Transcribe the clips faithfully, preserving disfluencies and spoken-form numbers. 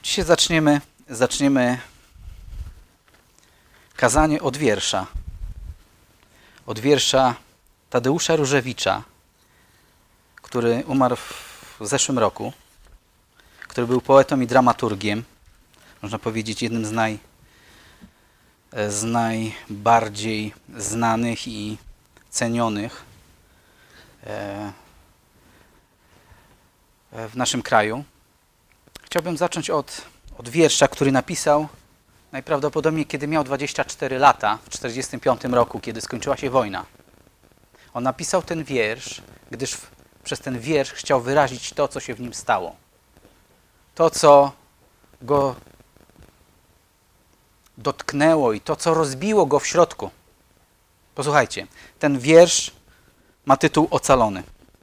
Dzisiaj zaczniemy, zaczniemy kazanie od wiersza. Od wiersza Tadeusza Różewicza, który umarł w zeszłym roku, który był poetą i dramaturgiem, można powiedzieć jednym z, naj, z najbardziej znanych i cenionych w naszym kraju. Chciałbym zacząć od, od wiersza, który napisał najprawdopodobniej, kiedy miał dwadzieścia cztery lata, w tysiąc dziewięćset czterdziestym piątym roku, kiedy skończyła się wojna. On napisał ten wiersz, gdyż w, przez ten wiersz chciał wyrazić to, co się w nim stało. To, co go dotknęło i to, co rozbiło go w środku. Posłuchajcie, ten wiersz ma tytuł Ocalony.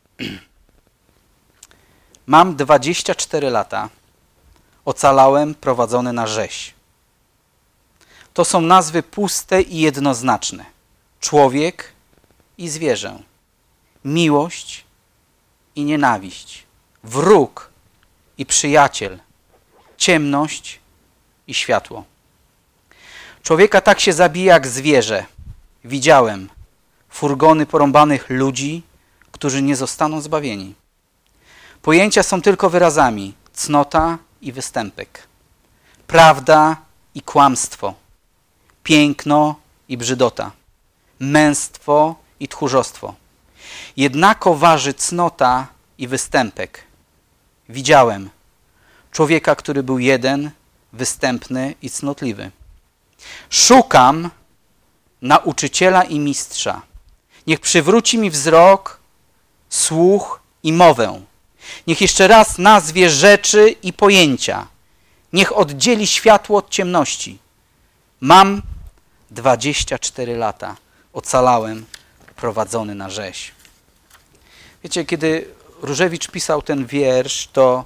Mam dwadzieścia cztery lata, ocalałem prowadzony na rzeź. To są nazwy puste i jednoznaczne. Człowiek i zwierzę. Miłość i nienawiść. Wróg i przyjaciel. Ciemność i światło. Człowieka tak się zabija jak zwierzę. Widziałem furgony porąbanych ludzi, którzy nie zostaną zbawieni. Pojęcia są tylko wyrazami. Cnota i występek. Prawda i kłamstwo. Piękno i brzydota. Męstwo i tchórzostwo. Jednako waży cnota i występek. Widziałem człowieka, który był jeden, występny i cnotliwy. Szukam nauczyciela i mistrza. Niech przywróci mi wzrok, słuch i mowę. Niech jeszcze raz nazwie rzeczy i pojęcia. Niech oddzieli światło od ciemności. Mam dwadzieścia cztery lata. Ocalałem prowadzony na rzeź. Wiecie, kiedy Różewicz pisał ten wiersz, to,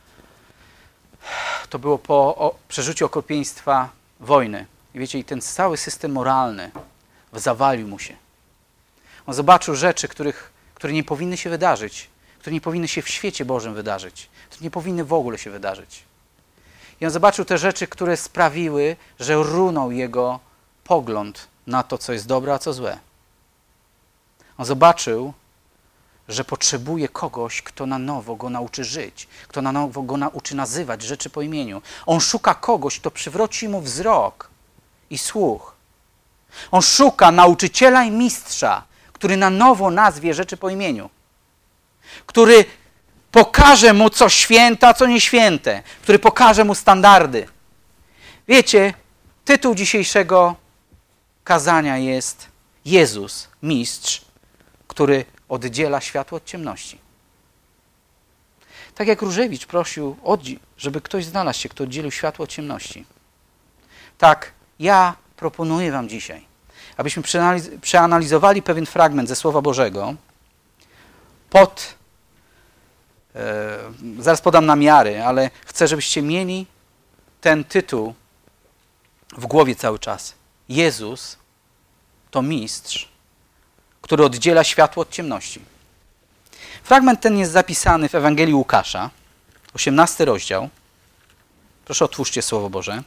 to było po o, przeżyciu okropieństwa wojny. I wiecie, i ten cały system moralny zawalił mu się. On zobaczył rzeczy, których, które nie powinny się wydarzyć, które nie powinny się w świecie Bożym wydarzyć, które nie powinny w ogóle się wydarzyć. I on zobaczył te rzeczy, które sprawiły, że runął jego pogląd na to, co jest dobre, a co złe. On zobaczył, że potrzebuje kogoś, kto na nowo go nauczy żyć, kto na nowo go nauczy nazywać rzeczy po imieniu. On szuka kogoś, kto przywróci mu wzrok i słuch. On szuka nauczyciela i mistrza, który na nowo nazwie rzeczy po imieniu. Który pokaże mu, co święte, a co nieświęte. Który pokaże mu standardy. Wiecie, tytuł dzisiejszego kazania jest Jezus, mistrz, który oddziela światło od ciemności. Tak jak Różewicz prosił, żeby ktoś znalazł się, kto oddzielił światło od ciemności. Tak, ja proponuję wam dzisiaj, abyśmy przeanalizowali pewien fragment ze Słowa Bożego pod, e, zaraz podam namiary, ale chcę, żebyście mieli ten tytuł w głowie cały czas. Jezus to mistrz, który oddziela światło od ciemności. Fragment ten jest zapisany w Ewangelii Łukasza, osiemnasty rozdział. Proszę, otwórzcie Słowo Boże.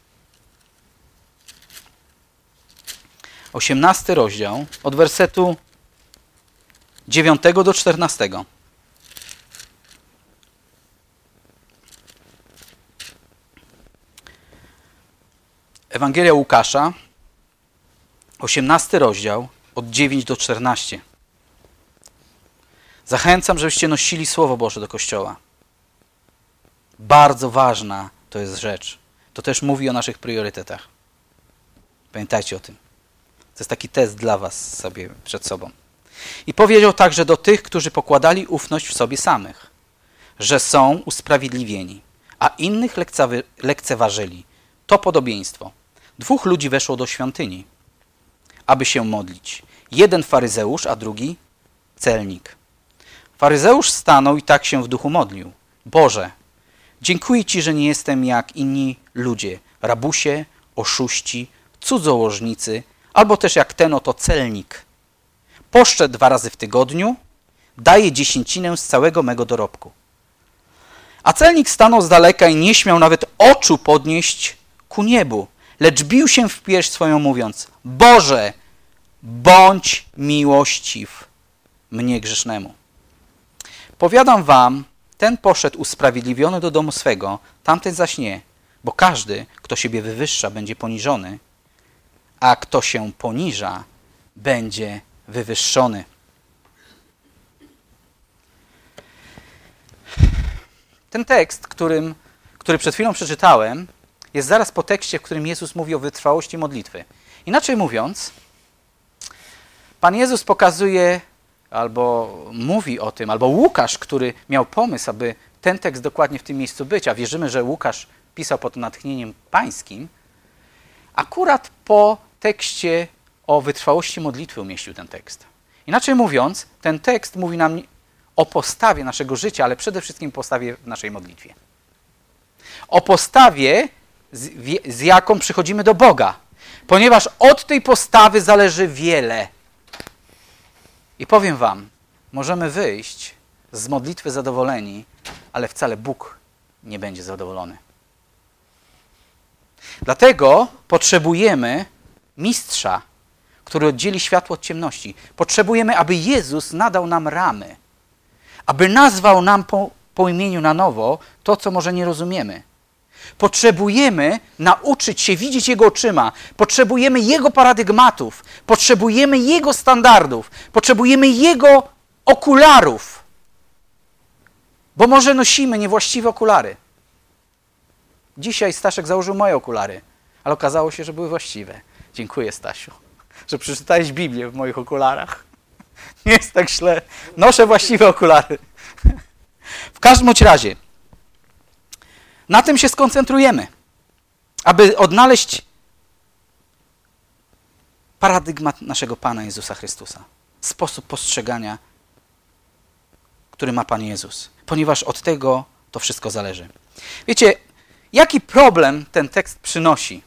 osiemnasty rozdział, od wersetu dziewiątego do czternastego. Ewangelia Łukasza, osiemnasty rozdział, od dziewiątego do czternastego. Zachęcam, żebyście nosili Słowo Boże do Kościoła. Bardzo ważna to jest rzecz. To też mówi o naszych priorytetach. Pamiętajcie o tym. To jest taki test dla was sobie przed sobą. I powiedział także do tych, którzy pokładali ufność w sobie samych, że są usprawiedliwieni, a innych lekcewy- lekceważyli. To podobieństwo. Dwóch ludzi weszło do świątyni, aby się modlić. Jeden faryzeusz, a drugi celnik. Faryzeusz stanął i tak się w duchu modlił. Boże, dziękuję Ci, że nie jestem jak inni ludzie, rabusie, oszuści, cudzołożnicy, albo też jak ten oto celnik. Poszczę dwa razy w tygodniu, daję dziesięcinę z całego mego dorobku. A celnik stanął z daleka i nie śmiał nawet oczu podnieść ku niebu, lecz bił się w pierś swoją, mówiąc: Boże, bądź miłościw mnie grzesznemu. Powiadam wam, ten poszedł usprawiedliwiony do domu swego, tamten zaś nie, bo każdy, kto siebie wywyższa, będzie poniżony, a kto się poniża, będzie wywyższony. Ten tekst, którym, który przed chwilą przeczytałem, jest zaraz po tekście, w którym Jezus mówi o wytrwałości modlitwy. Inaczej mówiąc, Pan Jezus pokazuje, albo mówi o tym, albo Łukasz, który miał pomysł, aby ten tekst dokładnie w tym miejscu być, a wierzymy, że Łukasz pisał pod natchnieniem pańskim, akurat po tekście o wytrwałości modlitwy umieścił ten tekst. Inaczej mówiąc, ten tekst mówi nam o postawie naszego życia, ale przede wszystkim postawie w naszej modlitwie. O postawie, z, z jaką przychodzimy do Boga, ponieważ od tej postawy zależy wiele. I powiem wam, możemy wyjść z modlitwy zadowoleni, ale wcale Bóg nie będzie zadowolony. Dlatego potrzebujemy mistrza, który oddzieli światło od ciemności. Potrzebujemy, aby Jezus nadał nam ramy, aby nazwał nam po, po imieniu na nowo to, co może nie rozumiemy. Potrzebujemy nauczyć się widzieć Jego oczyma. Potrzebujemy Jego paradygmatów. Potrzebujemy Jego standardów. Potrzebujemy Jego okularów. Bo może nosimy niewłaściwe okulary. Dzisiaj Staszek założył moje okulary, ale okazało się, że były właściwe. Dziękuję, Stasiu, że przeczytałeś Biblię w moich okularach. Nie jest tak źle. Noszę właściwe okulary. W każdym bądź razie, na tym się skoncentrujemy, aby odnaleźć paradygmat naszego Pana Jezusa Chrystusa. Sposób postrzegania, który ma Pan Jezus. Ponieważ od tego to wszystko zależy. Wiecie, jaki problem ten tekst przynosi?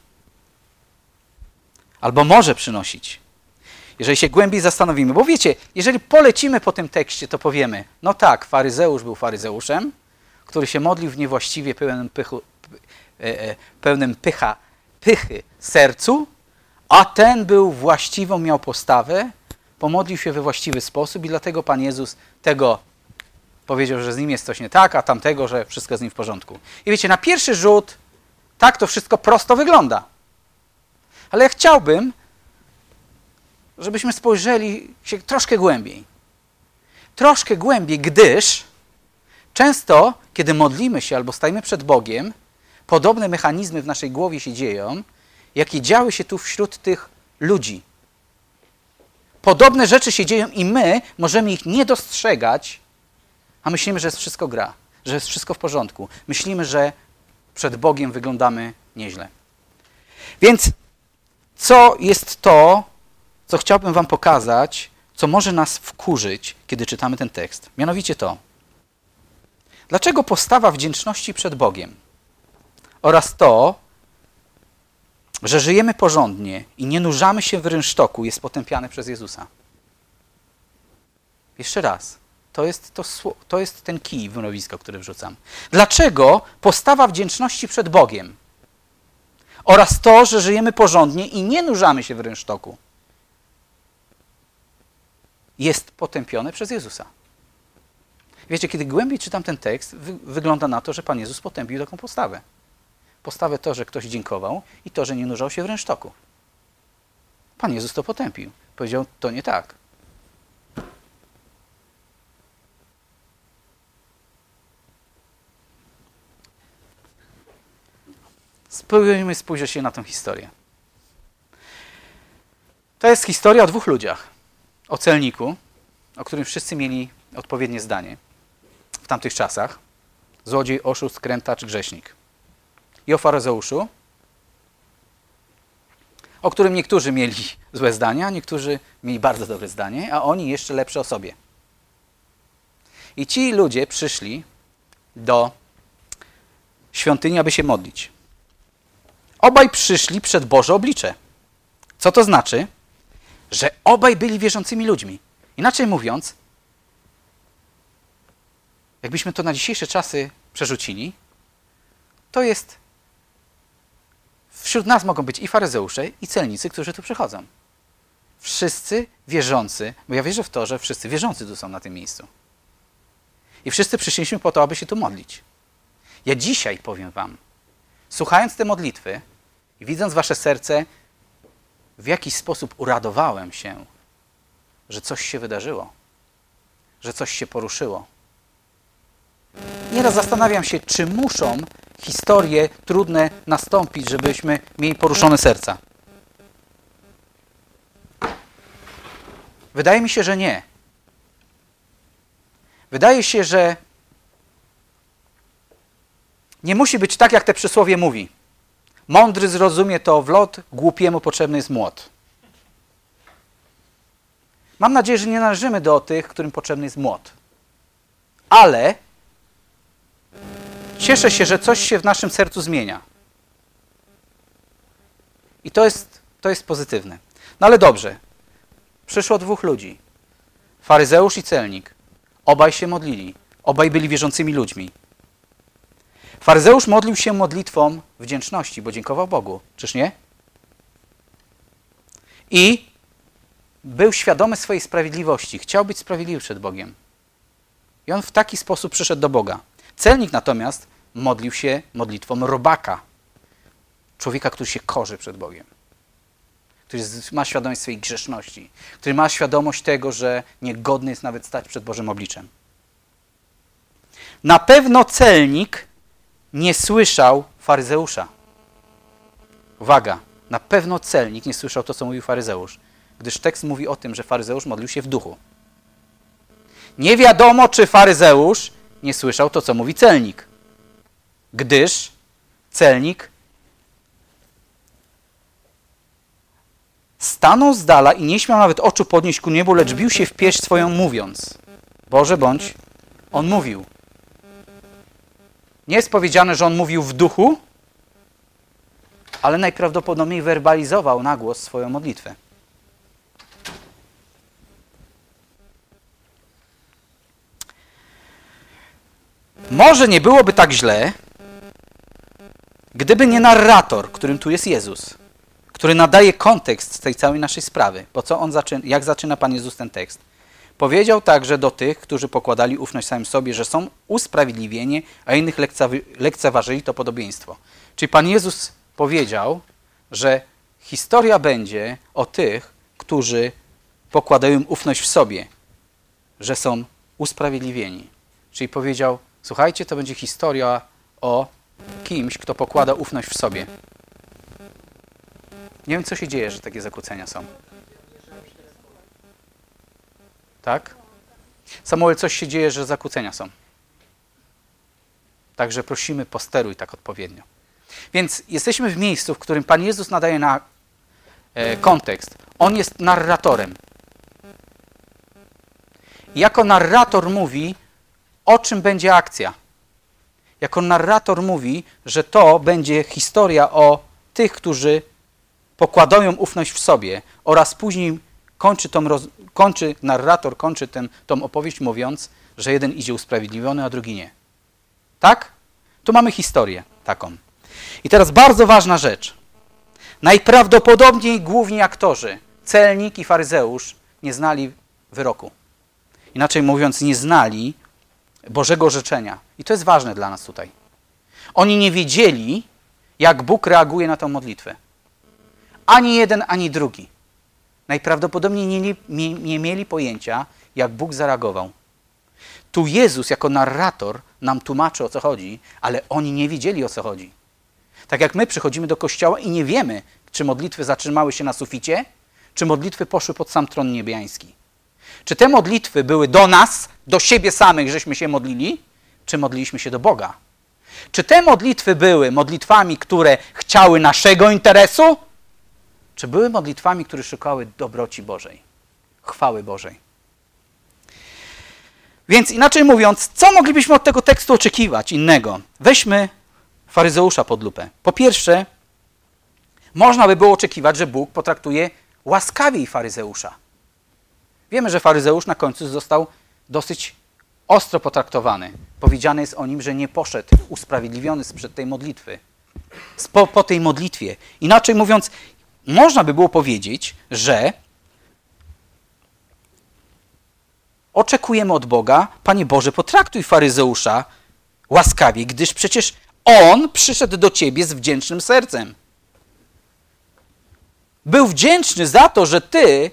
Albo może przynosić? Jeżeli się głębiej zastanowimy. Bo wiecie, jeżeli polecimy po tym tekście, to powiemy, no tak, faryzeusz był faryzeuszem, który się modlił w niewłaściwie pełnym, pychu, pełnym pycha, pychy sercu, a ten był właściwą, miał postawę, pomodlił się we właściwy sposób i dlatego Pan Jezus tego powiedział, że z nim jest coś nie tak, a tamtego, że wszystko z nim w porządku. I wiecie, na pierwszy rzut tak to wszystko prosto wygląda. Ale ja chciałbym, żebyśmy spojrzeli się troszkę głębiej. Troszkę głębiej, gdyż często, kiedy modlimy się albo stajemy przed Bogiem, podobne mechanizmy w naszej głowie się dzieją, jakie działy się tu wśród tych ludzi. Podobne rzeczy się dzieją i my możemy ich nie dostrzegać, a myślimy, że jest wszystko gra, że jest wszystko w porządku. Myślimy, że przed Bogiem wyglądamy nieźle. Więc co jest to, co chciałbym wam pokazać, co może nas wkurzyć, kiedy czytamy ten tekst? Mianowicie to. Dlaczego postawa wdzięczności przed Bogiem oraz to, że żyjemy porządnie i nie nurzamy się w rynsztoku, jest potępiane przez Jezusa? Jeszcze raz. To jest, to, to jest ten kij w mrowisko, który wrzucam. Dlaczego postawa wdzięczności przed Bogiem oraz to, że żyjemy porządnie i nie nurzamy się w rynsztoku, jest potępione przez Jezusa? Wiecie, kiedy głębiej czytam ten tekst, wy, wygląda na to, że Pan Jezus potępił taką postawę. Postawę to, że ktoś dziękował i to, że nie nurzał się w rynsztoku. Pan Jezus to potępił. Powiedział, to nie tak. Spróbujmy spojrzeć się na tę historię. To jest historia o dwóch ludziach. O celniku, o którym wszyscy mieli odpowiednie zdanie w tamtych czasach. Złodziej, oszust, krętacz, grzesznik. I o faryzeuszu, o którym niektórzy mieli złe zdania, niektórzy mieli bardzo dobre zdanie, a oni jeszcze lepsze o sobie. I ci ludzie przyszli do świątyni, aby się modlić. Obaj przyszli przed Boże oblicze. Co to znaczy? Że obaj byli wierzącymi ludźmi. Inaczej mówiąc, jakbyśmy to na dzisiejsze czasy przerzucili, to jest, wśród nas mogą być i faryzeusze, i celnicy, którzy tu przychodzą. Wszyscy wierzący, bo ja wierzę w to, że wszyscy wierzący tu są na tym miejscu. I wszyscy przyszliśmy po to, aby się tu modlić. Ja dzisiaj powiem wam, słuchając te modlitwy i widząc wasze serce, w jakiś sposób uradowałem się, że coś się wydarzyło, że coś się poruszyło. Nieraz zastanawiam się, czy muszą historie trudne nastąpić, żebyśmy mieli poruszone serca. Wydaje mi się, że nie. Wydaje się, że nie musi być tak, jak te przysłowie mówi. Mądry zrozumie to w lot, głupiemu potrzebny jest młot. Mam nadzieję, że nie należymy do tych, którym potrzebny jest młot. Ale cieszę się, że coś się w naszym sercu zmienia. I to jest, to jest pozytywne. No ale dobrze. Przyszło dwóch ludzi. Faryzeusz i celnik. Obaj się modlili. Obaj byli wierzącymi ludźmi. Faryzeusz modlił się modlitwą wdzięczności, bo dziękował Bogu. Czyż nie? I był świadomy swojej sprawiedliwości. Chciał być sprawiedliwy przed Bogiem. I on w taki sposób przyszedł do Boga. Celnik natomiast modlił się modlitwą robaka. Człowieka, który się korzy przed Bogiem. Który ma świadomość swojej grzeszności. Który ma świadomość tego, że niegodny jest nawet stać przed Bożym obliczem. Na pewno celnik nie słyszał faryzeusza. Uwaga, na pewno celnik nie słyszał to, co mówił faryzeusz, gdyż tekst mówi o tym, że faryzeusz modlił się w duchu. Nie wiadomo, czy faryzeusz nie słyszał to, co mówi celnik, gdyż celnik stanął z dala i nie śmiał nawet oczu podnieść ku niebu, lecz bił się w pierś swoją, mówiąc: Boże bądź, on mówił. Nie jest powiedziane, że on mówił w duchu, ale najprawdopodobniej werbalizował na głos swoją modlitwę. Może nie byłoby tak źle, gdyby nie narrator, którym tu jest Jezus, który nadaje kontekst tej całej naszej sprawy. Bo co on zaczyna, jak zaczyna Pan Jezus ten tekst? Powiedział także do tych, którzy pokładali ufność samym sobie, że są usprawiedliwieni, a innych lekceważyli to podobieństwo. Czyli Pan Jezus powiedział, że historia będzie o tych, którzy pokładają ufność w sobie, że są usprawiedliwieni. Czyli powiedział: słuchajcie, to będzie historia o kimś, kto pokłada ufność w sobie. Nie wiem, co się dzieje, że takie zakłócenia są. Tak? Samuel, coś się dzieje, że zakłócenia są. Także prosimy, posteruj tak odpowiednio. Więc jesteśmy w miejscu, w którym Pan Jezus nadaje na e, kontekst. On jest narratorem. I jako narrator mówi, o czym będzie akcja. Jako narrator mówi, że to będzie historia o tych, którzy pokładają ufność w sobie, oraz później kończy, tą roz... kończy narrator, kończy ten, tą opowieść mówiąc, że jeden idzie usprawiedliwiony, a drugi nie. Tak? Tu mamy historię taką. I teraz bardzo ważna rzecz. Najprawdopodobniej główni aktorzy, celnik i faryzeusz, nie znali wyroku. Inaczej mówiąc, nie znali Bożego orzeczenia. I to jest ważne dla nas tutaj. Oni nie wiedzieli, jak Bóg reaguje na tę modlitwę. Ani jeden, ani drugi. Najprawdopodobniej nie, nie, nie mieli pojęcia, jak Bóg zareagował. Tu Jezus jako narrator nam tłumaczy, o co chodzi, ale oni nie wiedzieli, o co chodzi. Tak jak my przychodzimy do kościoła i nie wiemy, czy modlitwy zatrzymały się na suficie, czy modlitwy poszły pod sam tron niebiański. Czy te modlitwy były do nas, do siebie samych, żeśmy się modlili, czy modliliśmy się do Boga? Czy te modlitwy były modlitwami, które chciały naszego interesu, czy były modlitwami, które szukały dobroci Bożej, chwały Bożej? Więc inaczej mówiąc, co moglibyśmy od tego tekstu oczekiwać innego? Weźmy faryzeusza pod lupę. Po pierwsze, można by było oczekiwać, że Bóg potraktuje łaskawiej faryzeusza. Wiemy, że faryzeusz na końcu został dosyć ostro potraktowany. Powiedziane jest o nim, że nie poszedł usprawiedliwiony sprzed tej modlitwy. Po, po tej modlitwie. Inaczej mówiąc, można by było powiedzieć, że oczekujemy od Boga, Panie Boże, potraktuj faryzeusza łaskawie, gdyż przecież on przyszedł do Ciebie z wdzięcznym sercem. Był wdzięczny za to, że Ty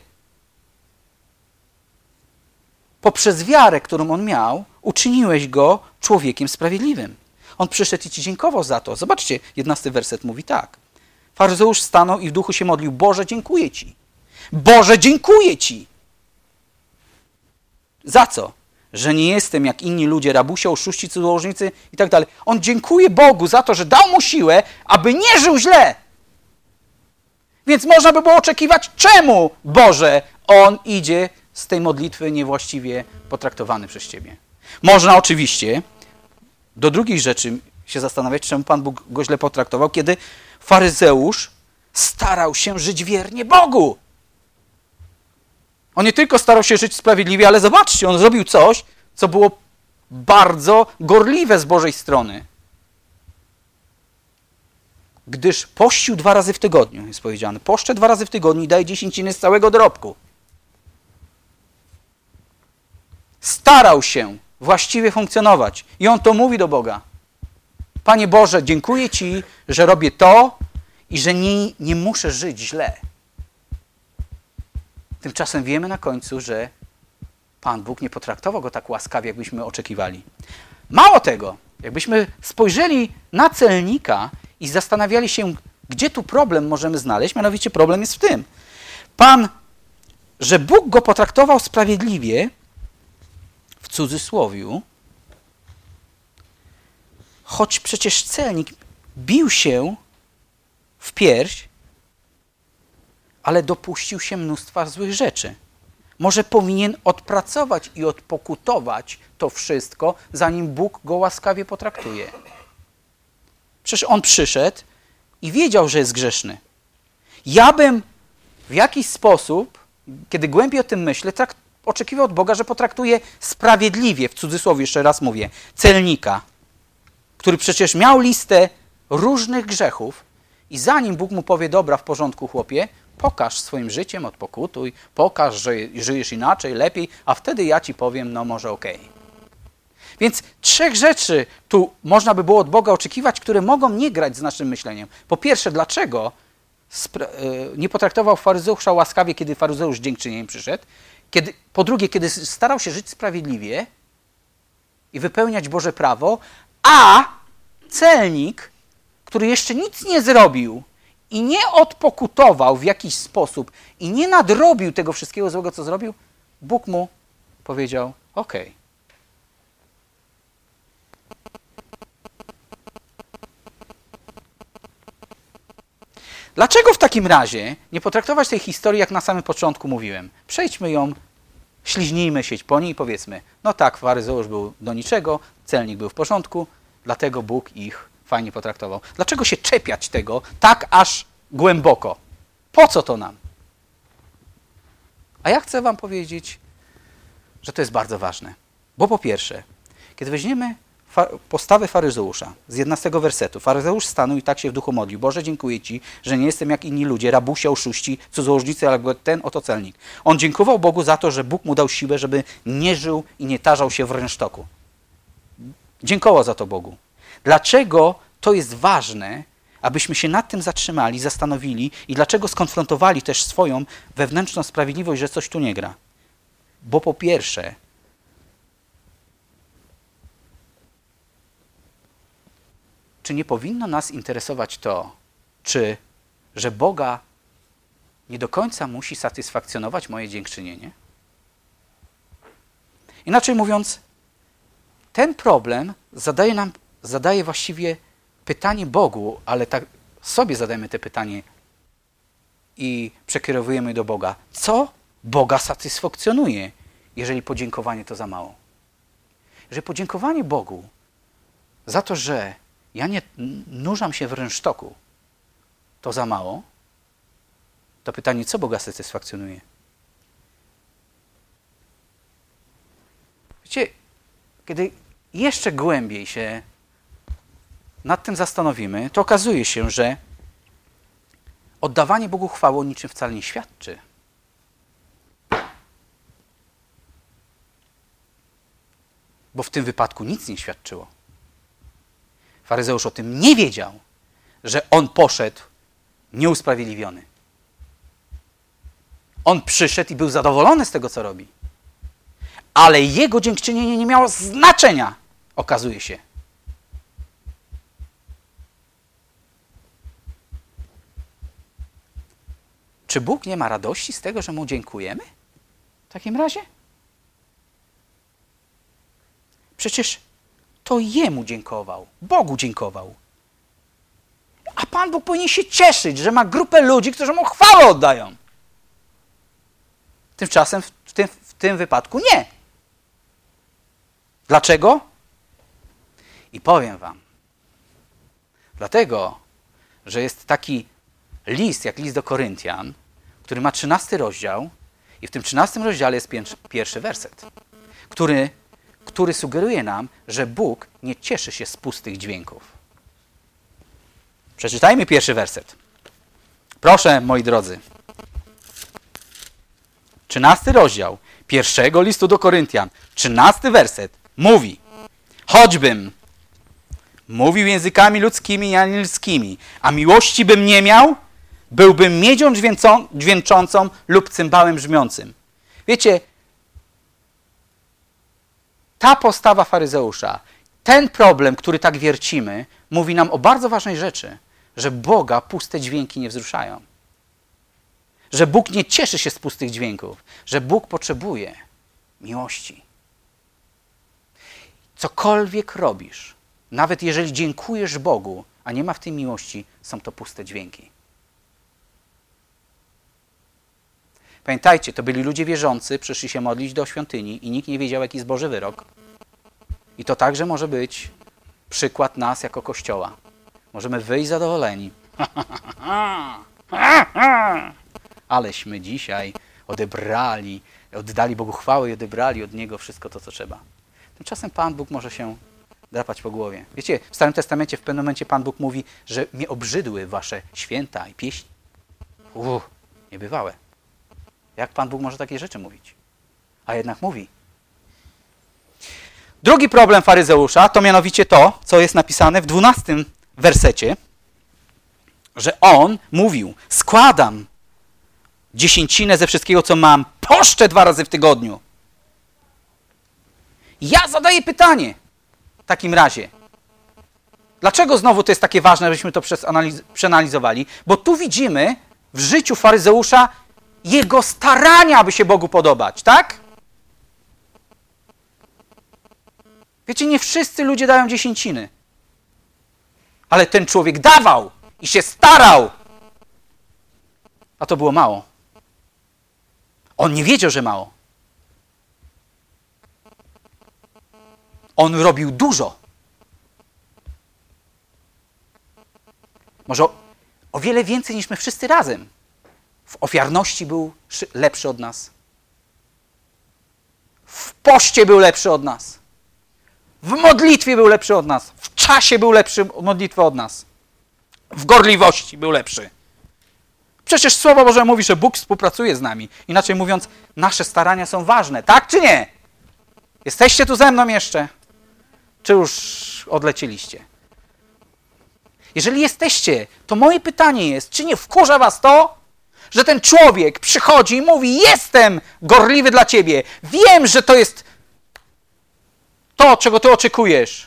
poprzez wiarę, którą on miał, uczyniłeś go człowiekiem sprawiedliwym. On przyszedł i Ci dziękował za to. Zobaczcie, jedenasty werset mówi tak. Faryzeusz stanął i w duchu się modlił. Boże, dziękuję Ci. Boże, dziękuję Ci. Za co? Że nie jestem jak inni ludzie, rabusie, oszuści, cudzołożnicy i tak dalej. On dziękuje Bogu za to, że dał mu siłę, aby nie żył źle. Więc można by było oczekiwać, czemu, Boże, on idzie z tej modlitwy niewłaściwie potraktowany przez Ciebie. Można oczywiście do drugiej rzeczy się zastanawiać, czemu Pan Bóg go źle potraktował, kiedy faryzeusz starał się żyć wiernie Bogu. On nie tylko starał się żyć sprawiedliwie, ale zobaczcie, on zrobił coś, co było bardzo gorliwe z Bożej strony. Gdyż pościł dwa razy w tygodniu, jest powiedziane. Poszczę dwa razy w tygodniu i daje dziesięciny z całego dorobku. Starał się właściwie funkcjonować. I on to mówi do Boga. Panie Boże, dziękuję Ci, że robię to i że nie, nie muszę żyć źle. Tymczasem wiemy na końcu, że Pan Bóg nie potraktował go tak łaskawie, jakbyśmy oczekiwali. Mało tego, jakbyśmy spojrzeli na celnika i zastanawiali się, gdzie tu problem możemy znaleźć, mianowicie problem jest w tym. Pan, że Bóg go potraktował sprawiedliwie, w cudzysłowiu, choć przecież celnik bił się w pierś, ale dopuścił się mnóstwa złych rzeczy. Może powinien odpracować i odpokutować to wszystko, zanim Bóg go łaskawie potraktuje. Przecież on przyszedł i wiedział, że jest grzeszny. Ja bym w jakiś sposób, kiedy głębiej o tym myślę, trakt, oczekiwał od Boga, że potraktuje sprawiedliwie, w cudzysłowie jeszcze raz mówię, celnika, który przecież miał listę różnych grzechów i zanim Bóg mu powie, dobra, w porządku chłopie, pokaż swoim życiem, odpokutuj, pokaż, że żyjesz inaczej, lepiej, a wtedy ja ci powiem, no może okej. Okay. Więc trzech rzeczy tu można by było od Boga oczekiwać, które mogą nie grać z naszym myśleniem. Po pierwsze, dlaczego nie potraktował faryzeusza łaskawie, kiedy faryzeusz dziękczynieniem przyszedł? Kiedy, po drugie, kiedy starał się żyć sprawiedliwie i wypełniać Boże prawo, a celnik, który jeszcze nic nie zrobił i nie odpokutował w jakiś sposób i nie nadrobił tego wszystkiego złego, co zrobił, Bóg mu powiedział, okej. Okay. Dlaczego w takim razie nie potraktować tej historii, jak na samym początku mówiłem? Przejdźmy ją, śliźnijmy się po niej i powiedzmy, no tak, faryzeusz był do niczego, celnik był w porządku, dlatego Bóg ich fajnie potraktował. Dlaczego się czepiać tego tak aż głęboko? Po co to nam? A ja chcę wam powiedzieć, że to jest bardzo ważne. Bo po pierwsze, kiedy weźmiemy postawę faryzeusza z jedenastego wersetu. Faryzeusz stanął i tak się w duchu modlił. Boże, dziękuję Ci, że nie jestem jak inni ludzie, rabusie, oszuści, cudzołożnicy, ale ten oto celnik. On dziękował Bogu za to, że Bóg mu dał siłę, żeby nie żył i nie tarzał się w rynsztoku. Dziękował za to Bogu. Dlaczego to jest ważne, abyśmy się nad tym zatrzymali, zastanowili i dlaczego skonfrontowali też swoją wewnętrzną sprawiedliwość, że coś tu nie gra? Bo po pierwsze, czy nie powinno nas interesować to, czy, że Boga nie do końca musi satysfakcjonować moje dziękczynienie? Inaczej mówiąc, ten problem zadaje nam, zadaje właściwie pytanie Bogu, ale tak sobie zadajemy te pytanie i przekierowujemy do Boga. Co Boga satysfakcjonuje, jeżeli podziękowanie to za mało? Jeżeli podziękowanie Bogu za to, że ja nie nurzam się w rynsztoku, to za mało, to pytanie, co Boga satysfakcjonuje? Wiecie, kiedy jeszcze głębiej się nad tym zastanowimy, to okazuje się, że oddawanie Bogu chwały o niczym wcale nie świadczy. Bo w tym wypadku nic nie świadczyło. Faryzeusz o tym nie wiedział, że on poszedł nieusprawiedliwiony. On przyszedł i był zadowolony z tego, co robi. Ale jego dziękczynienie nie miało znaczenia, okazuje się. Czy Bóg nie ma radości z tego, że Mu dziękujemy? W takim razie? Przecież to Jemu dziękował, Bogu dziękował. A Pan Bóg powinien się cieszyć, że ma grupę ludzi, którzy Mu chwałę oddają. Tymczasem w tym, w tym wypadku nie. Dlaczego? I powiem wam. Dlatego, że jest taki list, jak list do Koryntian, który ma trzynasty rozdział i w tym trzynastym rozdziale jest pierwszy werset, który, który sugeruje nam, że Bóg nie cieszy się z pustych dźwięków. Przeczytajmy pierwszy werset. Proszę, moi drodzy. Trzynasty rozdział pierwszego listu do Koryntian, trzynasty werset mówi: choćbym mówił językami ludzkimi i anielskimi, a miłości bym nie miał, byłbym miedzią dźwięcą, dźwięczącą lub cymbałem brzmiącym. Wiecie, ta postawa faryzeusza, ten problem, który tak wiercimy, mówi nam o bardzo ważnej rzeczy, że Boga puste dźwięki nie wzruszają. Że Bóg nie cieszy się z pustych dźwięków, że Bóg potrzebuje miłości. Cokolwiek robisz, nawet jeżeli dziękujesz Bogu, a nie ma w tym miłości, są to puste dźwięki. Pamiętajcie, to byli ludzie wierzący, przyszli się modlić do świątyni i nikt nie wiedział, jaki jest Boży wyrok. I to także może być przykład nas jako Kościoła. Możemy wyjść zadowoleni. Aleśmy dzisiaj odebrali, oddali Bogu chwałę i odebrali od Niego wszystko to, co trzeba. Tymczasem Pan Bóg może się drapać po głowie. Wiecie, w Starym Testamencie w pewnym momencie Pan Bóg mówi, że mnie obrzydły wasze święta i pieśni. Uff, niebywałe. Jak Pan Bóg może takie rzeczy mówić? A jednak mówi. Drugi problem faryzeusza to mianowicie to, co jest napisane w dwunastym wersecie, że on mówił: składam dziesięcinę ze wszystkiego, co mam, poszczę dwa razy w tygodniu. Ja zadaję pytanie w takim razie. Dlaczego znowu to jest takie ważne, żebyśmy to przeanalizowali? Bo tu widzimy w życiu faryzeusza jego starania, aby się Bogu podobać, tak? Wiecie, nie wszyscy ludzie dają dziesięciny. Ale ten człowiek dawał i się starał. A to było mało. On nie wiedział, że mało. On robił dużo. Może o, o wiele więcej niż my wszyscy razem. W ofiarności był lepszy od nas. W poście był lepszy od nas. W modlitwie był lepszy od nas. W czasie był lepszy modlitwy od nas. W gorliwości był lepszy. Przecież Słowo Boże mówi, że Bóg współpracuje z nami. Inaczej mówiąc, nasze starania są ważne. Tak czy nie? Jesteście tu ze mną jeszcze? Czy już odlecieliście? Jeżeli jesteście, to moje pytanie jest, czy nie wkurza was to, że ten człowiek przychodzi i mówi: jestem gorliwy dla ciebie. Wiem, że to jest to, czego ty oczekujesz.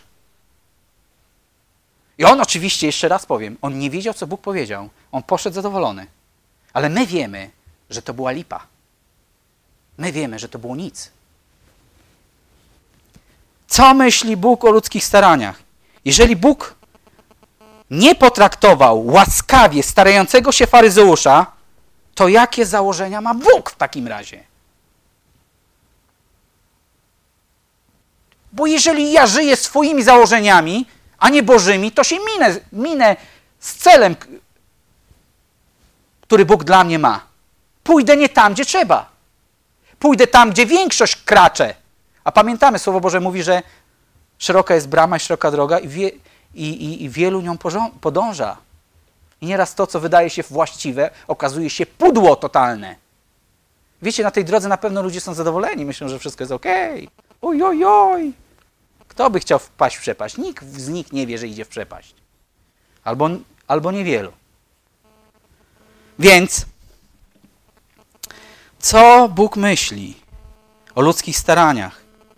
I on oczywiście, jeszcze raz powiem, on nie wiedział, co Bóg powiedział. On poszedł zadowolony. Ale my wiemy, że to była lipa. My wiemy, że to było nic. Co myśli Bóg o ludzkich staraniach? Jeżeli Bóg nie potraktował łaskawie starającego się faryzeusza, to jakie założenia ma Bóg w takim razie? Bo jeżeli ja żyję swoimi założeniami, a nie Bożymi, to się minę, minę z celem, który Bóg dla mnie ma. Pójdę nie tam, gdzie trzeba. Pójdę tam, gdzie większość kracze. A pamiętamy, Słowo Boże mówi, że Szeroka jest brama i szeroka droga i, wie, i, i, i wielu nią podąża. I nieraz to, co wydaje się właściwe, okazuje się pudło totalne. Wiecie, na tej drodze na pewno ludzie są zadowoleni. Myślą, że wszystko jest okej. Oj, oj, oj. Kto by chciał wpaść w przepaść? Nikt z nich nie wie, że idzie w przepaść. Albo, albo niewielu. Więc co Bóg myśli o ludzkich staraniach?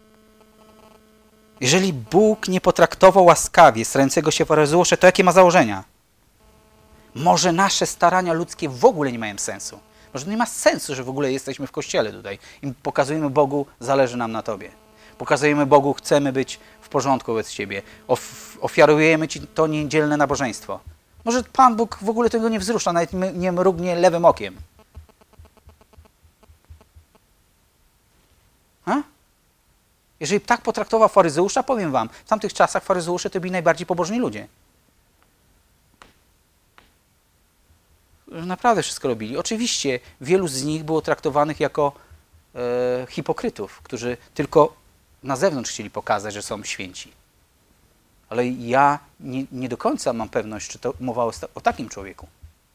Jeżeli Bóg nie potraktował łaskawie starającego się faryzeusza, to jakie ma założenia? Może nasze starania ludzkie w ogóle nie mają sensu. Może nie ma sensu, że w ogóle jesteśmy w kościele tutaj i pokazujemy Bogu, zależy nam na Tobie. Pokazujemy Bogu, chcemy być w porządku wobec Ciebie. Of, ofiarujemy Ci to niedzielne nabożeństwo. Może Pan Bóg w ogóle tego nie wzrusza, nawet nie mrugnie lewym okiem. Ha? Jeżeli tak potraktował faryzeusza, powiem wam, w tamtych czasach faryzeusze to byli najbardziej pobożni ludzie. Naprawdę wszystko robili. Oczywiście wielu z nich było traktowanych jako e, hipokrytów, którzy tylko na zewnątrz chcieli pokazać, że są święci. Ale ja nie, nie do końca mam pewność, czy to mowa o, o takim człowieku.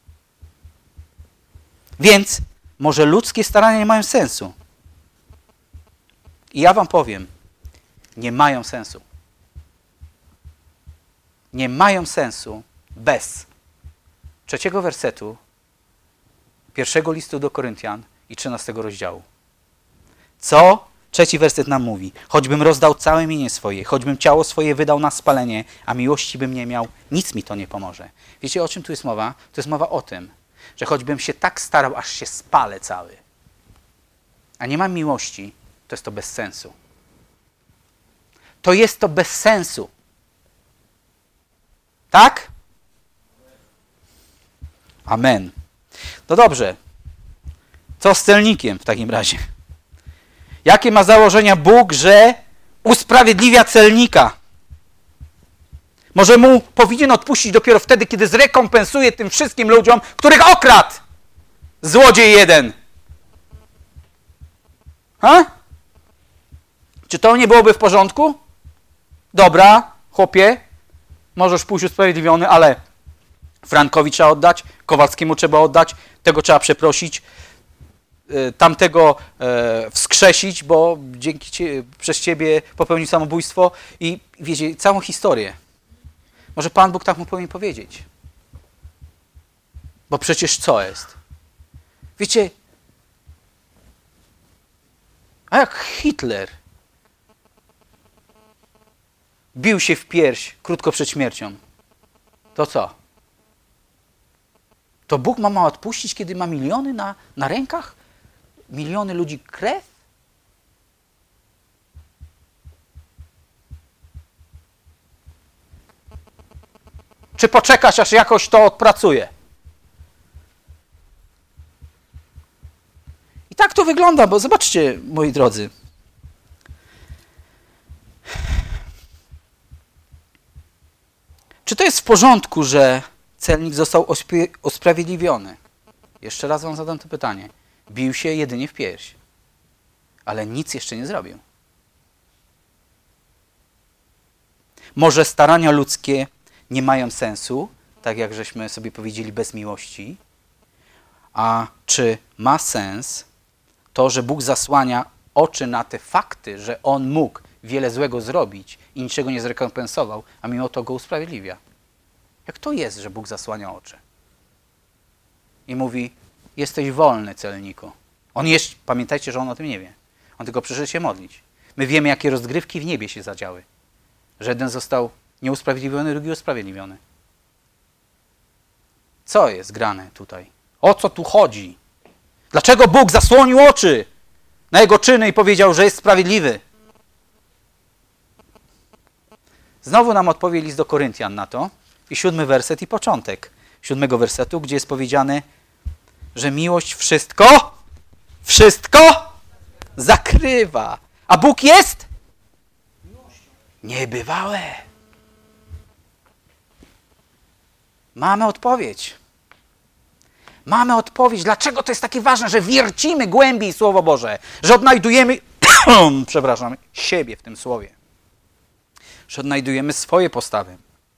Więc może ludzkie starania nie mają sensu. I ja wam powiem, nie mają sensu. Nie mają sensu bez trzeciego wersetu pierwszego listu do Koryntian i trzynastego rozdziału. Co trzeci werset nam mówi? Choćbym rozdał całe mienie swoje, choćbym ciało swoje wydał na spalenie, a miłości bym nie miał, nic mi to nie pomoże. Wiecie, o czym tu jest mowa? To jest mowa o tym, że choćbym się tak starał, aż się spalę cały, a nie mam miłości, to jest to bez sensu. To jest to bez sensu. Tak? Amen. No dobrze. Co z celnikiem w takim razie? Jakie ma założenia Bóg, że usprawiedliwia celnika? Może mu powinien odpuścić dopiero wtedy, kiedy zrekompensuje tym wszystkim ludziom, których okradł złodziej jeden. Ha? Czy to nie byłoby w porządku? Dobra, chłopie, możesz pójść usprawiedliwiony, ale Frankowi trzeba oddać, Kowalskiemu trzeba oddać, tego trzeba przeprosić, tamtego e, wskrzesić, bo dzięki cie, przez ciebie popełnił samobójstwo i wiecie, całą historię. Może Pan Bóg tak mu powinien powiedzieć. Bo przecież co jest? Wiecie, a jak Hitler bił się w pierś krótko przed śmiercią, to co? To Bóg ma ma odpuścić, kiedy ma miliony na, na rękach? Miliony ludzi krew? Czy poczekasz, aż jakoś to odpracuje? I tak to wygląda, bo zobaczcie, moi drodzy. Czy to jest w porządku, że celnik został usprawiedliwiony? Jeszcze raz wam zadam to pytanie. Bił się jedynie w pierś, ale nic jeszcze nie zrobił. Może starania ludzkie nie mają sensu, tak jak żeśmy sobie powiedzieli, bez miłości, a czy ma sens to, że Bóg zasłania oczy na te fakty, że On mógł wiele złego zrobić i niczego nie zrekompensował, a mimo to go usprawiedliwia? Jak to jest, że Bóg zasłania oczy? I mówi, jesteś wolny, celniku. On jeszcze, pamiętajcie, że on o tym nie wie. On tylko przyszedł się modlić. My wiemy, jakie rozgrywki w niebie się zadziały. Że jeden został nieusprawiedliwiony, drugi usprawiedliwiony. Co jest grane tutaj? O co tu chodzi? Dlaczego Bóg zasłonił oczy na jego czyny i powiedział, że jest sprawiedliwy? Znowu nam odpowie list do Koryntian na to. I siódmy werset i początek siódmego wersetu, gdzie jest powiedziane, że miłość wszystko, wszystko zakrywa. A Bóg jest niebywałe. Mamy odpowiedź. Mamy odpowiedź. Dlaczego to jest takie ważne, że wiercimy głębiej Słowo Boże, że odnajdujemy, przepraszam, siebie w tym Słowie. że odnajdujemy swoje postawy.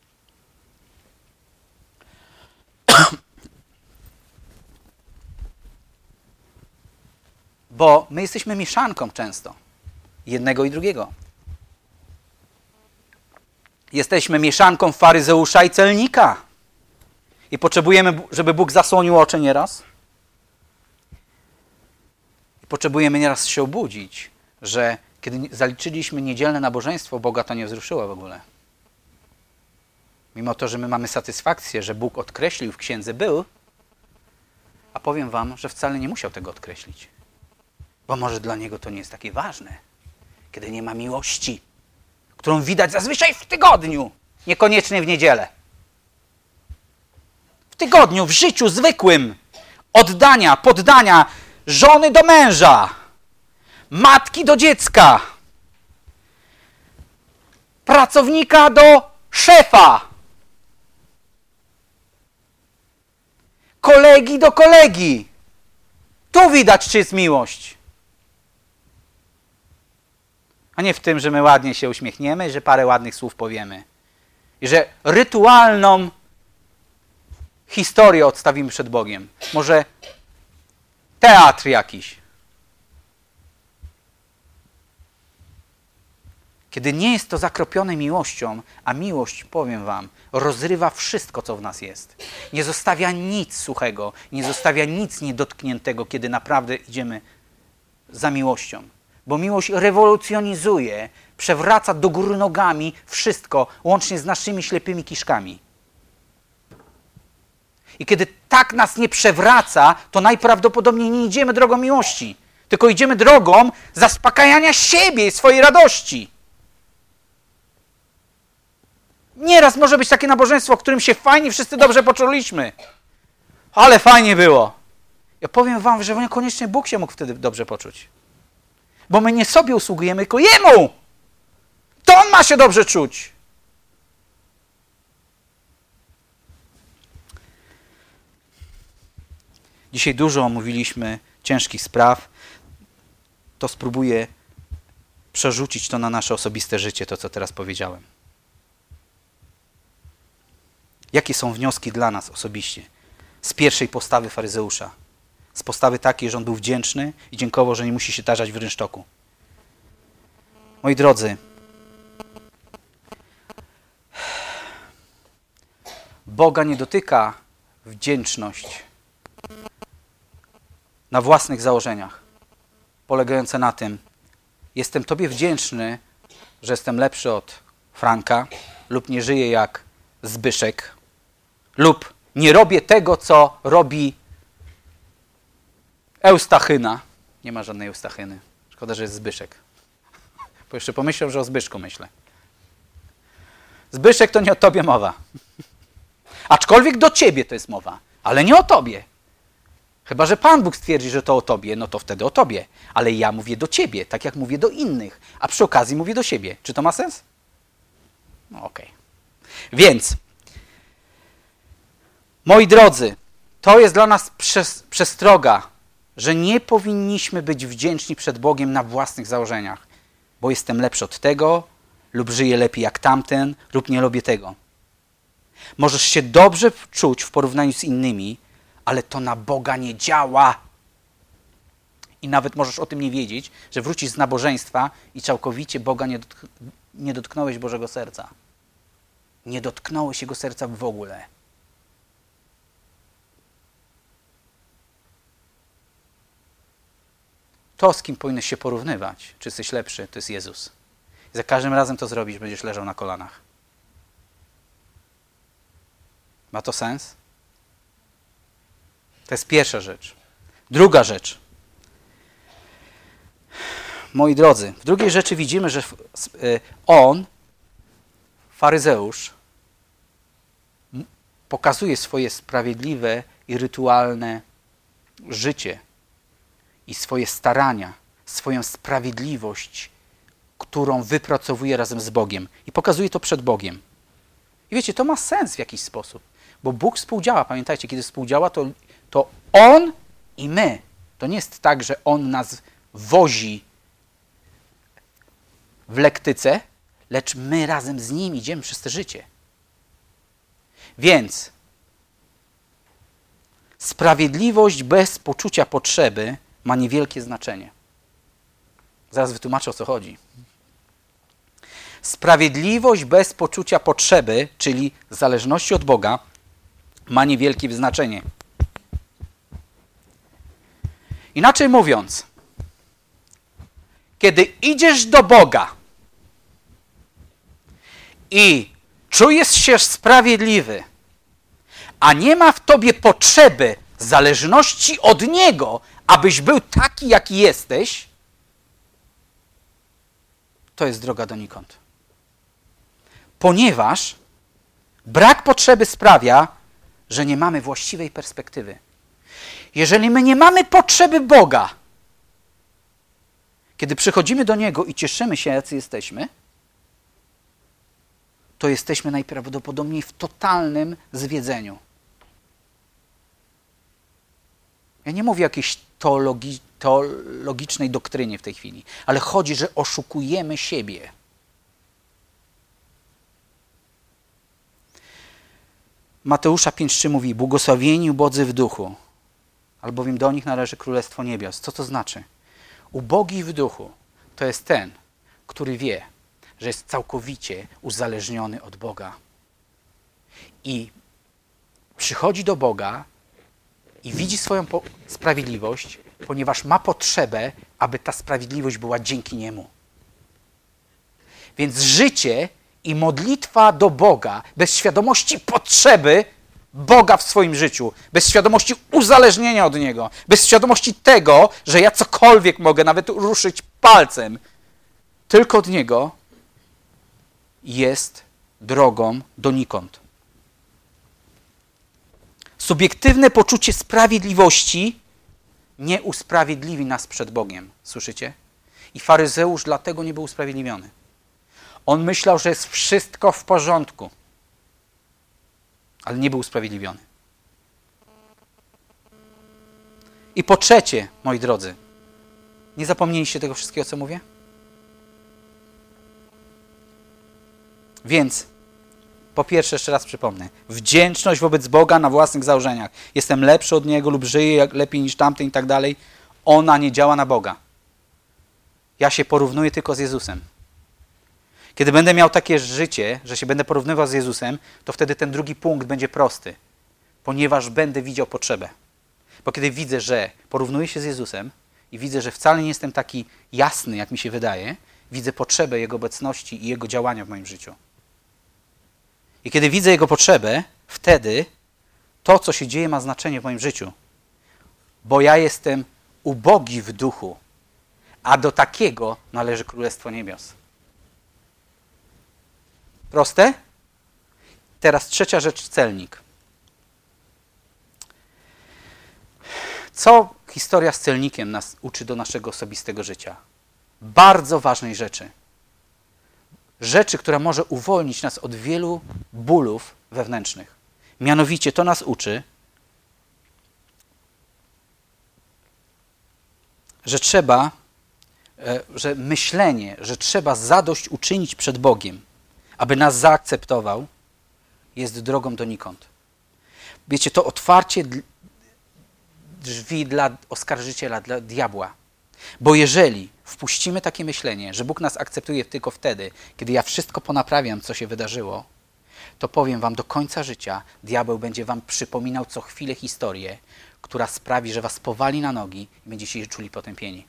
Bo my jesteśmy mieszanką często jednego i drugiego. Jesteśmy mieszanką faryzeusza i celnika. I potrzebujemy, żeby Bóg zasłonił oczy nieraz. I potrzebujemy nieraz się obudzić, że kiedy zaliczyliśmy niedzielne nabożeństwo, Boga to nie wzruszyło w ogóle. Mimo to, że my mamy satysfakcję, że Bóg odkreślił w księdze był, a powiem wam, że wcale nie musiał tego odkreślić. Bo może dla Niego to nie jest takie ważne, kiedy nie ma miłości, którą widać zazwyczaj w tygodniu, niekoniecznie w niedzielę. W tygodniu, w życiu zwykłym, oddania, poddania żony do męża, matki do dziecka, pracownika do szefa, kolegi do kolegi. Tu widać, czy jest miłość. A nie w tym, że my ładnie się uśmiechniemy, że parę ładnych słów powiemy. I że rytualną historię odstawimy przed Bogiem. Może teatr jakiś. Kiedy nie jest to zakropione miłością, a miłość, powiem wam, rozrywa wszystko, co w nas jest. Nie zostawia nic suchego, nie zostawia nic niedotkniętego, kiedy naprawdę idziemy za miłością. Bo miłość rewolucjonizuje, przewraca do góry nogami wszystko, łącznie z naszymi ślepymi kiszkami. I kiedy tak nas nie przewraca, to najprawdopodobniej nie idziemy drogą miłości, tylko idziemy drogą zaspokajania siebie i swojej radości. Nieraz może być takie nabożeństwo, w którym się fajnie wszyscy dobrze poczuliśmy. Ale fajnie było. Ja powiem wam, że niekoniecznie Bóg się mógł wtedy dobrze poczuć. Bo my nie sobie usługujemy, tylko Jemu. To On ma się dobrze czuć. Dzisiaj dużo omówiliśmy ciężkich spraw. To spróbuję przerzucić to na nasze osobiste życie, to co teraz powiedziałem. Jakie są wnioski dla nas osobiście z pierwszej postawy faryzeusza? Z postawy takiej, że on był wdzięczny i dziękował, że nie musi się tarzać w rynsztoku. Moi drodzy, Boga nie dotyka wdzięczność na własnych założeniach, polegające na tym, jestem Tobie wdzięczny, że jestem lepszy od Franka lub nie żyję jak Zbyszek lub nie robię tego, co robi Eustachyna. Nie ma żadnej Eustachyny. Szkoda, że jest Zbyszek. Bo jeszcze pomyślał, że o Zbyszku myślę. Zbyszek to nie o Tobie mowa. Aczkolwiek do Ciebie to jest mowa, ale nie o Tobie. Chyba że Pan Bóg stwierdzi, że to o Tobie, no to wtedy o Tobie. Ale ja mówię do Ciebie, tak jak mówię do innych. A przy okazji mówię do siebie. Czy to ma sens? No okej. Okay. Więc, moi drodzy, to jest dla nas przestroga, że nie powinniśmy być wdzięczni przed Bogiem na własnych założeniach, bo jestem lepszy od tego, lub żyję lepiej jak tamten, lub nie lubię tego. Możesz się dobrze czuć w porównaniu z innymi, ale to na Boga nie działa. I nawet możesz o tym nie wiedzieć, że wrócisz z nabożeństwa i całkowicie Boga nie, dotk- nie dotknąłeś Bożego serca. Nie dotknąłeś Jego serca w ogóle. To, z kim powinieneś się porównywać, czy jesteś lepszy, to jest Jezus. I za każdym razem to zrobisz, będziesz leżał na kolanach. Ma to sens? To jest pierwsza rzecz. Druga rzecz. Moi drodzy, w drugiej rzeczy widzimy, że on, faryzeusz, pokazuje swoje sprawiedliwe i rytualne życie i swoje starania, swoją sprawiedliwość, którą wypracowuje razem z Bogiem. I pokazuje to przed Bogiem. I wiecie, to ma sens w jakiś sposób, bo Bóg współdziała. Pamiętajcie, kiedy współdziała, to, to On i my. To nie jest tak, że On nas wozi w lektyce, lecz my razem z Nim idziemy przez to życie. Więc sprawiedliwość bez poczucia potrzeby ma niewielkie znaczenie. Zaraz wytłumaczę, o co chodzi. Sprawiedliwość bez poczucia potrzeby, czyli zależności od Boga, ma niewielkie znaczenie. Inaczej mówiąc, kiedy idziesz do Boga i czujesz się sprawiedliwy, a nie ma w tobie potrzeby, zależności od Niego, abyś był taki, jaki jesteś, to jest droga donikąd. Ponieważ brak potrzeby sprawia, że nie mamy właściwej perspektywy. Jeżeli my nie mamy potrzeby Boga, kiedy przychodzimy do Niego i cieszymy się, jacy jesteśmy, to jesteśmy najprawdopodobniej w totalnym zwiedzeniu. Ja nie mówię o jakiejś teologii, teologicznej doktrynie w tej chwili, ale chodzi, że oszukujemy siebie. Mateusza pięć trzy mówi: błogosławieni ubodzy w duchu, albowiem do nich należy Królestwo Niebios. Co to znaczy? Ubogi w duchu to jest ten, który wie, że jest całkowicie uzależniony od Boga. I przychodzi do Boga i widzi swoją sprawiedliwość, ponieważ ma potrzebę, aby ta sprawiedliwość była dzięki Niemu. Więc życie i modlitwa do Boga bez świadomości potrzeby Boga w swoim życiu, bez świadomości uzależnienia od Niego, bez świadomości tego, że ja cokolwiek mogę nawet ruszyć palcem, tylko od Niego, jest drogą donikąd. Subiektywne poczucie sprawiedliwości nie usprawiedliwi nas przed Bogiem. Słyszycie? I faryzeusz dlatego nie był usprawiedliwiony. On myślał, że jest wszystko w porządku, ale nie był usprawiedliwiony. I po trzecie, moi drodzy, nie zapomnieliście tego wszystkiego, co mówię? Więc po pierwsze, jeszcze raz przypomnę, wdzięczność wobec Boga na własnych założeniach. Jestem lepszy od Niego lub żyję lepiej niż tamten i tak dalej. Ona nie działa na Boga. Ja się porównuję tylko z Jezusem. Kiedy będę miał takie życie, że się będę porównywał z Jezusem, to wtedy ten drugi punkt będzie prosty, ponieważ będę widział potrzebę. Bo kiedy widzę, że porównuję się z Jezusem i widzę, że wcale nie jestem taki jasny, jak mi się wydaje, widzę potrzebę Jego obecności i Jego działania w moim życiu. I kiedy widzę Jego potrzebę, wtedy to, co się dzieje, ma znaczenie w moim życiu. Bo ja jestem ubogi w duchu, a do takiego należy Królestwo Niebios. Proste? Teraz trzecia rzecz, celnik. Co historia z celnikiem nas uczy do naszego osobistego życia? Bardzo ważnej rzeczy. Rzeczy, która może uwolnić nas od wielu bólów wewnętrznych. Mianowicie to nas uczy, że trzeba, że myślenie, że trzeba zadośćuczynić przed Bogiem, aby nas zaakceptował, jest drogą donikąd. Wiecie, to otwarcie drzwi dla oskarżyciela, dla diabła. Bo jeżeli wpuścimy takie myślenie, że Bóg nas akceptuje tylko wtedy, kiedy ja wszystko ponaprawiam, co się wydarzyło, to powiem wam, do końca życia diabeł będzie wam przypominał co chwilę historię, która sprawi, że was powali na nogi i będziecie się czuli potępieni.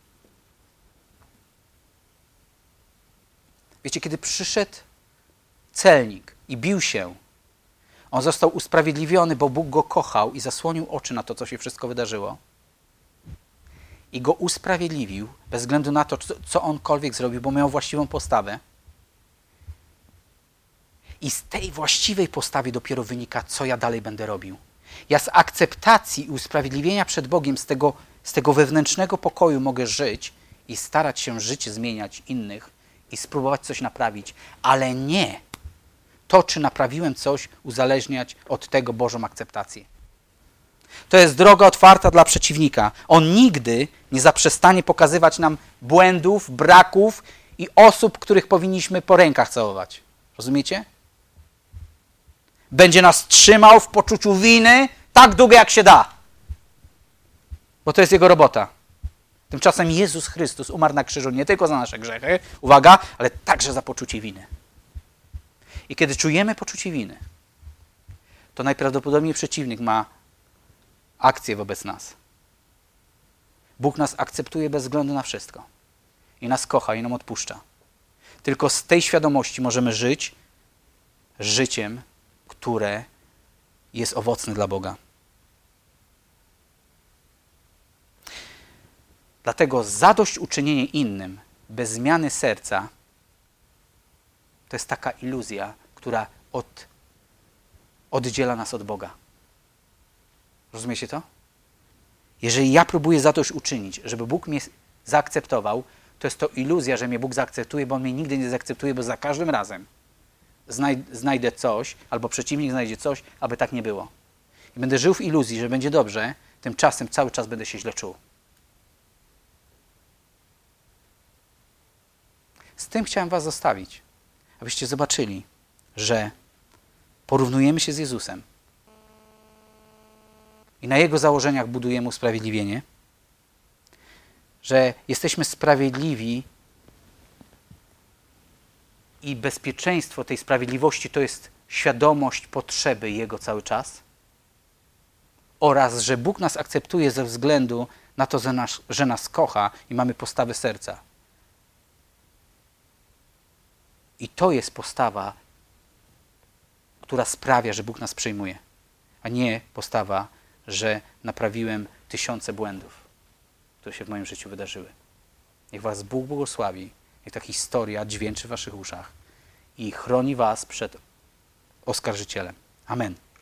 Wiecie, kiedy przyszedł celnik i bił się, on został usprawiedliwiony, bo Bóg go kochał i zasłonił oczy na to, co się wszystko wydarzyło. I go usprawiedliwił, bez względu na to, co onkolwiek zrobił, bo miał właściwą postawę. I z tej właściwej postawy dopiero wynika, co ja dalej będę robił. Ja z akceptacji i usprawiedliwienia przed Bogiem, z tego, z tego wewnętrznego pokoju mogę żyć i starać się życie zmieniać innych i spróbować coś naprawić, ale nie to, czy naprawiłem coś, uzależniać od tego Bożą akceptację. To jest droga otwarta dla przeciwnika. On nigdy nie zaprzestanie pokazywać nam błędów, braków i osób, których powinniśmy po rękach całować. Rozumiecie? Będzie nas trzymał w poczuciu winy tak długo, jak się da. Bo to jest Jego robota. Tymczasem Jezus Chrystus umarł na krzyżu nie tylko za nasze grzechy, uwaga, ale także za poczucie winy. I kiedy czujemy poczucie winy, to najprawdopodobniej przeciwnik ma akcję wobec nas. Bóg nas akceptuje bez względu na wszystko. I nas kocha, i nam odpuszcza. Tylko z tej świadomości możemy żyć życiem, które jest owocne dla Boga. Dlatego zadośćuczynienie innym bez zmiany serca to jest taka iluzja, która od, oddziela nas od Boga. Rozumiecie to? Jeżeli ja próbuję zadośćuczynić, żeby Bóg mnie zaakceptował, to jest to iluzja, że mnie Bóg zaakceptuje, bo on mnie nigdy nie zaakceptuje, bo za każdym razem znaj znajdę coś, albo przeciwnik znajdzie coś, aby tak nie było. I będę żył w iluzji, że będzie dobrze, tymczasem cały czas będę się źle czuł. Z tym chciałem was zostawić, abyście zobaczyli, że porównujemy się z Jezusem i na Jego założeniach budujemy usprawiedliwienie, że jesteśmy sprawiedliwi i bezpieczeństwo tej sprawiedliwości to jest świadomość potrzeby Jego cały czas oraz, że Bóg nas akceptuje ze względu na to, że nas, że nas kocha i mamy postawę serca. I to jest postawa, która sprawia, że Bóg nas przyjmuje, a nie postawa, że naprawiłem tysiące błędów, które się w moim życiu wydarzyły. Niech was Bóg błogosławi, niech ta historia dźwięczy w waszych uszach i chroni was przed oskarżycielem. Amen.